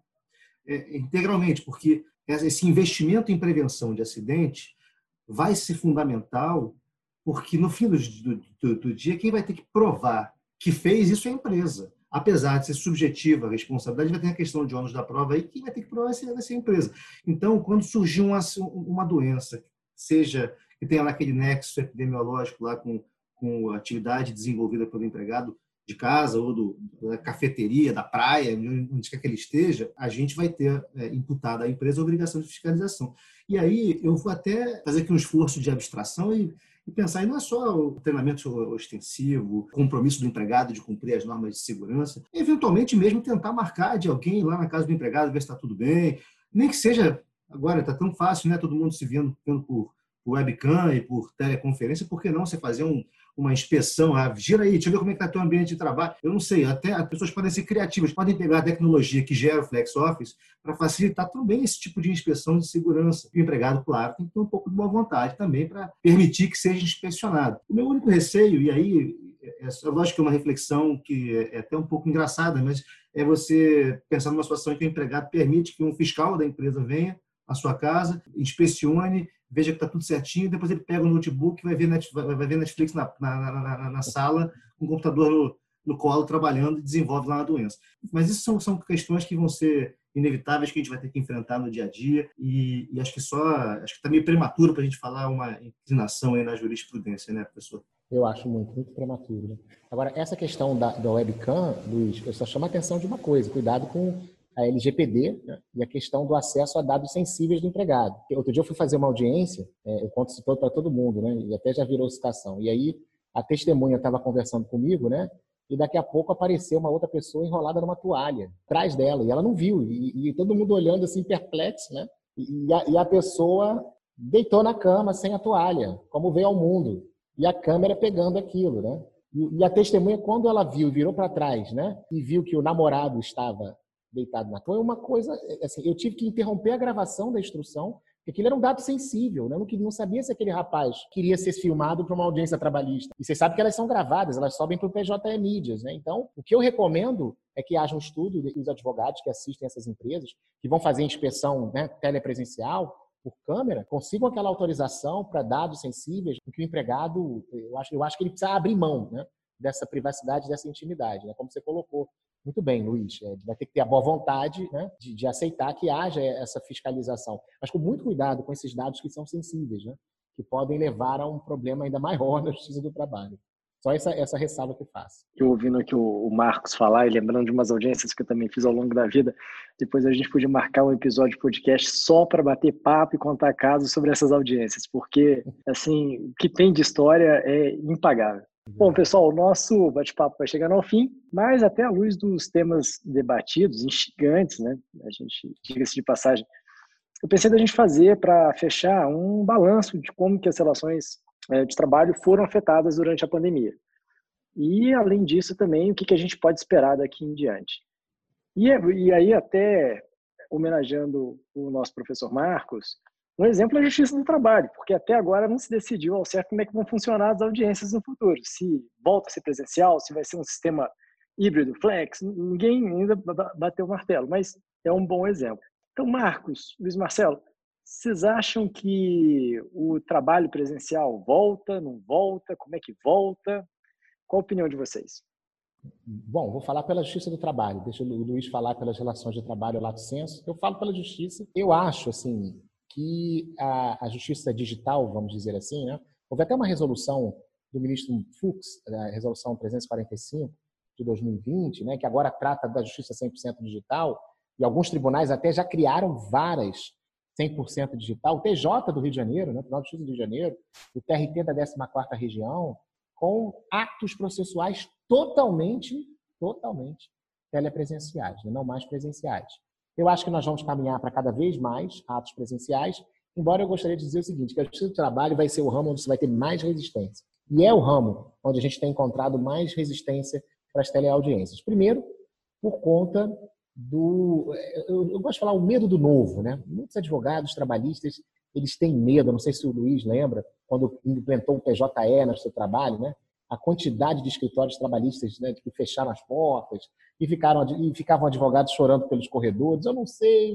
é, integralmente, porque esse investimento em prevenção de acidente vai ser fundamental porque no fim do, do, do, do dia, quem vai ter que provar que fez isso é a empresa. Apesar de ser subjetiva a responsabilidade, vai ter a questão de ônus da prova aí, quem vai ter que provar vai ser, vai ser a empresa. Então, quando surgir uma, uma doença, seja que tenha lá aquele nexo epidemiológico lá com, com a atividade desenvolvida pelo empregado de casa ou do, da cafeteria, da praia, onde quer que ele esteja, a gente vai ter é, imputado à empresa a obrigação de fiscalização. E aí eu vou até fazer aqui um esforço de abstração e, e pensar, e não é só o treinamento ostensivo, o compromisso do empregado de cumprir as normas de segurança, eventualmente mesmo tentar marcar de alguém lá na casa do empregado, ver se está tudo bem, nem que seja, agora está tão fácil, né? Todo mundo se vendo, vendo por, por webcam e por teleconferência, por que não você fazer um uma inspeção, ah, gira aí, deixa eu ver como é que está o teu ambiente de trabalho. Eu não sei, até as pessoas podem ser criativas, podem pegar a tecnologia que gera o Flex Office para facilitar também esse tipo de inspeção de segurança. O empregado, claro, tem que ter um pouco de boa vontade também para permitir que seja inspecionado. O meu único receio, e aí, é, é lógico que é uma reflexão que é até um pouco engraçada, mas é você pensar numa situação em que o empregado permite que um fiscal da empresa venha à sua casa, inspecione, veja que está tudo certinho, depois ele pega o notebook e vai ver Netflix, vai ver Netflix na, na, na, na sala, com o computador no, no colo, trabalhando e desenvolve lá a doença. Mas isso são, são questões que vão ser inevitáveis, que a gente vai ter que enfrentar no dia a dia, e, e acho que só, acho que está meio prematuro para a gente falar uma inclinação aí na jurisprudência, né, professor? Eu acho muito, muito prematuro. Né? Agora, essa questão da, da webcam, Luiz, eu só chamo a atenção de uma coisa, cuidado com a L G P D, né, e a questão do acesso a dados sensíveis do empregado. Outro dia eu fui fazer uma audiência, é, eu conto isso todo para todo mundo, né, e até já virou citação. E aí a testemunha estava conversando comigo, né, e daqui a pouco apareceu uma outra pessoa enrolada numa toalha atrás dela, e ela não viu, e, e todo mundo olhando assim perplexo, né, e a, e a pessoa deitou na cama sem a toalha, como veio ao mundo, e a câmera pegando aquilo, né. E, e a testemunha, quando ela viu, virou para trás, né, e viu que o namorado estava deitado na cama, é uma coisa, assim, eu tive que interromper a gravação da instrução, porque aquilo era um dado sensível, né? Eu não, não sabia se aquele rapaz queria ser filmado para uma audiência trabalhista. E vocês sabem que elas são gravadas, elas sobem para o P J E Mídias, né? Então, o que eu recomendo é que haja um estudo dos advogados que assistem essas empresas, que vão fazer inspeção, né, telepresencial, por câmera, consigam aquela autorização para dados sensíveis, porque o empregado, eu acho, eu acho que ele precisa abrir mão, né, dessa privacidade, dessa intimidade, né? Como você colocou muito bem, Luiz, é, vai ter que ter a boa vontade, né, de, de aceitar que haja essa fiscalização. Mas com muito cuidado com esses dados que são sensíveis, né, que podem levar a um problema ainda maior na justiça do trabalho. Só essa, essa ressalva que eu faço. Eu ouvindo aqui o, o Marcos falar e lembrando de umas audiências que eu também fiz ao longo da vida, depois a gente podia marcar um episódio de podcast só para bater papo e contar casos sobre essas audiências, porque assim, o que tem de história é impagável. Bom, pessoal, o nosso bate-papo vai chegando ao fim, mas até à luz dos temas debatidos, instigantes, né? A gente, diga-se de passagem, eu pensei da gente fazer, para fechar, um balanço de como que as relações de trabalho foram afetadas durante a pandemia. E, além disso, também, o que a gente pode esperar daqui em diante. E, e aí, até homenageando o nosso professor Marcos, um exemplo é a Justiça do Trabalho, porque até agora não se decidiu ao certo como é que vão funcionar as audiências no futuro. Se volta a ser presencial, se vai ser um sistema híbrido, flex, ninguém ainda bateu o martelo, mas é um bom exemplo. Então, Marcos, Luiz Marcelo, vocês acham que o trabalho presencial volta, não volta? Como é que volta? Qual a opinião de vocês? Bom, vou falar pela Justiça do Trabalho. Deixa o Luiz falar pelas relações de trabalho lato sensu. Eu falo pela Justiça. Eu acho, assim, que a, a Justiça digital, vamos dizer assim, né? Houve até uma resolução do ministro Fux, a resolução trezentos e quarenta e cinco de dois mil e vinte, né? Que agora trata da Justiça cem por cento digital, e alguns tribunais até já criaram varas cem por cento digital. O T J do Rio de Janeiro, né? O Tribunal de Justiça do Rio de Janeiro, o T R T da décima quarta Região, com atos processuais totalmente, totalmente telepresenciais, né? Não mais presenciais. Eu acho que nós vamos caminhar para cada vez mais atos presenciais, embora eu gostaria de dizer o seguinte, que a Justiça do Trabalho vai ser o ramo onde você vai ter mais resistência. E é o ramo onde a gente tem encontrado mais resistência para as teleaudiências. Primeiro, por conta do... Eu, eu gosto de falar o medo do novo, né? Muitos advogados trabalhistas, eles têm medo, não sei se o Luiz lembra, quando implementou o P J E no seu trabalho, né? A quantidade de escritórios trabalhistas, né, que fecharam as portas e, ficaram, e ficavam advogados chorando pelos corredores. Eu não sei,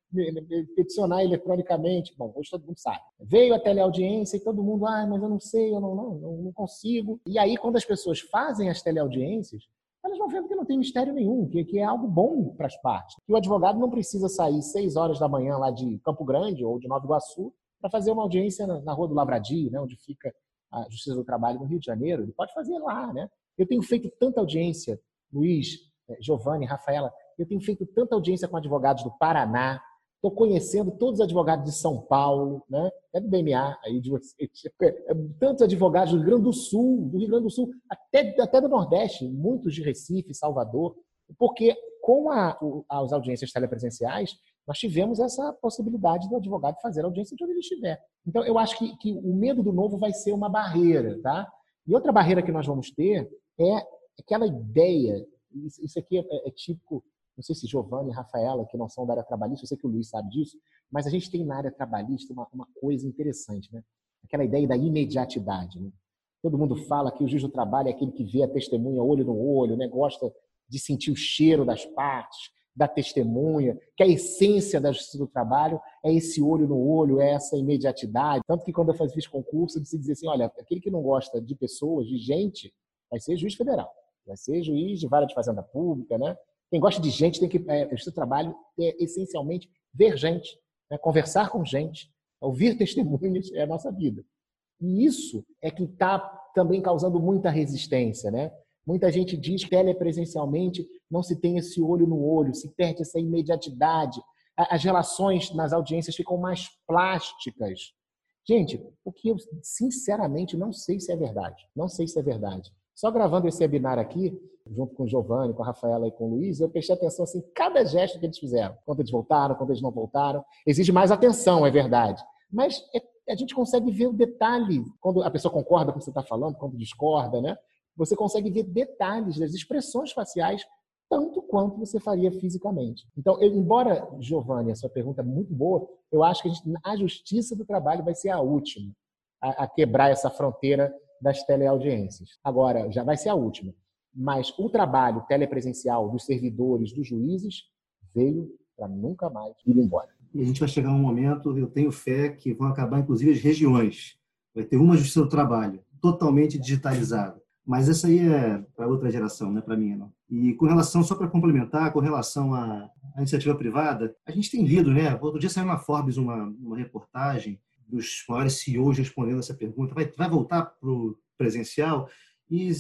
peticionar eletronicamente. Bom, hoje todo mundo sabe. Veio a teleaudiência e todo mundo, ah, mas eu não sei, eu não, não, não consigo. E aí, quando as pessoas fazem as teleaudiências, elas vão vendo que não tem mistério nenhum, que, que é algo bom para as partes. Que o advogado não precisa sair seis horas da manhã lá de Campo Grande ou de Nova Iguaçu para fazer uma audiência na, na Rua do Lavradio, né, onde fica a Justiça do Trabalho no Rio de Janeiro. Ele pode fazer lá, né? Eu tenho feito tanta audiência, Luiz, Giovanni, Rafaela, eu tenho feito tanta audiência com advogados do Paraná, estou conhecendo todos os advogados de São Paulo, né? É do B M A aí de vocês, tantos advogados do Rio Grande do Sul, do Rio Grande do Sul, até, até do Nordeste, muitos de Recife, Salvador, porque com a, as audiências telepresenciais, nós tivemos essa possibilidade do advogado fazer a audiência de onde ele estiver. Então, eu acho que, que o medo do novo vai ser uma barreira, tá? E outra barreira que nós vamos ter é aquela ideia, isso aqui é, é típico, não sei se Giovanni e Rafaela, que não são da área trabalhista, eu sei que o Luiz sabe disso, mas a gente tem na área trabalhista uma, uma coisa interessante, né? Aquela ideia da imediatidade. Né? Todo mundo fala que o juiz do trabalho é aquele que vê a testemunha olho no olho, né? Gosta de sentir o cheiro das partes, da testemunha, que a essência da justiça do trabalho é esse olho no olho, é essa imediatidade. Tanto que quando eu fiz concurso, eu disse dizer assim, olha, aquele que não gosta de pessoas, de gente, vai ser juiz federal, vai ser juiz de vara de fazenda pública, né? Quem gosta de gente tem que, é, a justiça do trabalho é essencialmente ver gente, né? Conversar com gente, ouvir testemunhas, é a nossa vida. E isso é que está também causando muita resistência, né? Muita gente diz que telepresencialmente não se tem esse olho no olho, se perde essa imediatidade. As relações nas audiências ficam mais plásticas. Gente, o que eu sinceramente não sei se é verdade. Não sei se é verdade. Só gravando esse webinar aqui, junto com o Giovanni, com a Rafaela e com o Luiz, eu prestei atenção assim, em cada gesto que eles fizeram. Quando eles voltaram, quando eles não voltaram. Exige mais atenção, é verdade. Mas é, a gente consegue ver o detalhe. Quando a pessoa concorda com o que você está falando, quando discorda, né? Você consegue ver detalhes das expressões faciais tanto quanto você faria fisicamente. Então, eu, embora, Giovanni, a sua pergunta é muito boa, eu acho que a, gente, a justiça do trabalho vai ser a última a, a quebrar essa fronteira das teleaudiências. Agora, já vai ser a última. Mas o trabalho telepresencial dos servidores, dos juízes, veio para nunca mais ir embora. E a gente vai chegar a um momento, eu tenho fé, que vão acabar, inclusive, as regiões. Vai ter uma justiça do trabalho totalmente digitalizada. Mas essa aí é para outra geração, não é para mim, não. E com relação, só para complementar, com relação à, à iniciativa privada, a gente tem lido, né? Outro dia saiu na Forbes uma, uma reportagem dos maiores C E Os respondendo essa pergunta. Vai, vai voltar para o presencial? E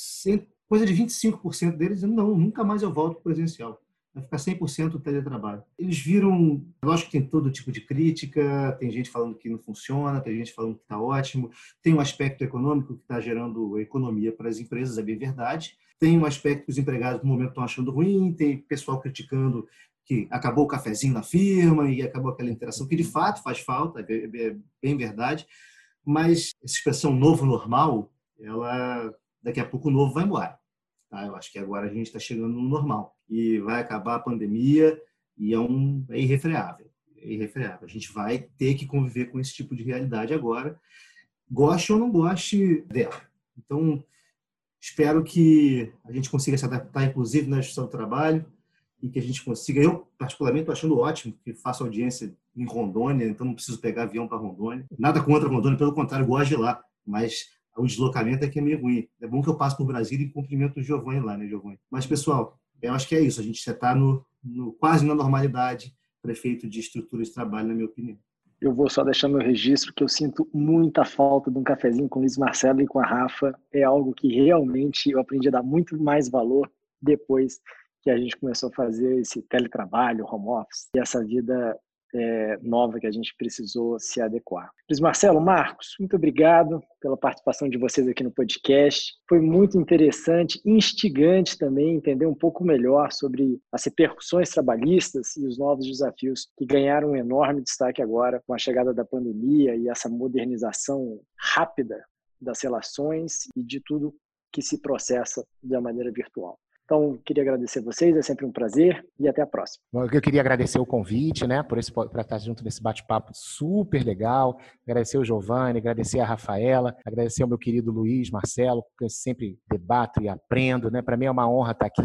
coisa de vinte e cinco por cento deles dizendo, não, nunca mais eu volto para o presencial. Vai ficar cem por cento teletrabalho. Eles viram, lógico que tem todo tipo de crítica, tem gente falando que não funciona, tem gente falando que está ótimo, tem um aspecto econômico que está gerando economia para as empresas, é bem verdade. Tem um aspecto que os empregados no momento estão achando ruim, tem pessoal criticando que acabou o cafezinho na firma e acabou aquela interação, que de fato faz falta, é bem verdade, mas essa expressão novo normal, ela, daqui a pouco o novo vai embora. Tá? Eu acho que agora a gente está chegando no normal e vai acabar a pandemia e é, um, é irrefreável, é irrefreável. A gente vai ter que conviver com esse tipo de realidade agora, goste ou não goste dela. Então, espero que a gente consiga se adaptar, inclusive, na justiça do trabalho e que a gente consiga... Eu, particularmente, estou achando ótimo que faço audiência em Rondônia, então não preciso pegar avião para Rondônia. Nada contra Rondônia, pelo contrário, gosto de ir lá, mas... o deslocamento é que é meio ruim. É bom que eu passe por Brasília e cumprimento o Giovanni lá, né, Giovanni? Mas, pessoal, eu acho que é isso. A gente já está no, no, quase na normalidade, prefeito de estrutura de trabalho, na minha opinião. Eu vou só deixar meu registro que eu sinto muita falta de um cafezinho com o Luiz Marcelo e com a Rafa. É algo que realmente eu aprendi a dar muito mais valor depois que a gente começou a fazer esse teletrabalho, home office, e essa vida É, nova que a gente precisou se adequar. Luiz Marcelo, Marcos, muito obrigado pela participação de vocês aqui no podcast. Foi muito interessante, instigante também entender um pouco melhor sobre as repercussões trabalhistas e os novos desafios que ganharam um enorme destaque agora com a chegada da pandemia e essa modernização rápida das relações e de tudo que se processa de maneira virtual. Então, queria agradecer a vocês, é sempre um prazer e até a próxima. Eu queria agradecer o convite, né, por esse, para estar junto nesse bate-papo super legal, agradecer o Giovanni, agradecer a Rafaela, agradecer ao meu querido Luiz Marcelo, que eu sempre debato e aprendo, né, para mim é uma honra estar aqui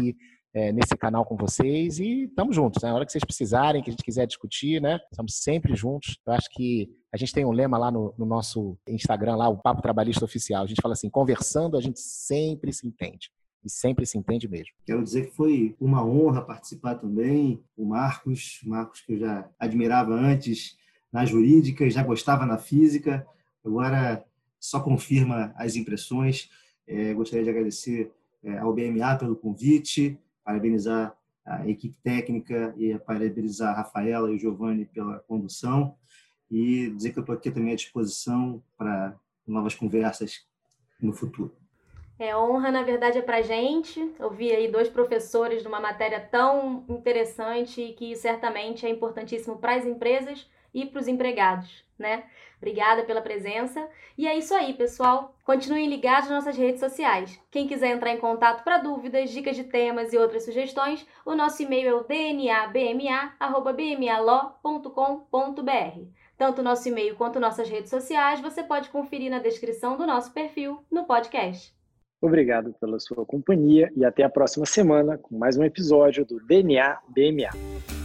é, nesse canal com vocês e estamos juntos, né? Na hora que vocês precisarem, que a gente quiser discutir, né? Estamos sempre juntos. Eu acho que a gente tem um lema lá no, no nosso Instagram, lá, o Papo Trabalhista Oficial. A gente fala assim, conversando, a gente sempre se entende. E sempre se entende mesmo. Quero dizer que foi uma honra participar também. O Marcos, Marcos que eu já admirava antes na jurídica e já gostava na física, agora só confirma as impressões. É, gostaria de agradecer é, ao B M A pelo convite, parabenizar a equipe técnica e parabenizar a Rafaela e o Giovanni pela condução e dizer que eu estou aqui também à disposição para novas conversas no futuro. É honra, na verdade, é pra gente ouvir aí dois professores de uma matéria tão interessante e que certamente é importantíssimo para as empresas e para os empregados, né? Obrigada pela presença. E é isso aí, pessoal. Continuem ligados nas nossas redes sociais. Quem quiser entrar em contato para dúvidas, dicas de temas e outras sugestões, o nosso e-mail é o d n a b m a arroba b m a l o ponto com ponto b r. Tanto o nosso e-mail quanto nossas redes sociais você pode conferir na descrição do nosso perfil no podcast. Obrigado pela sua companhia e até a próxima semana com mais um episódio do D N A B M A.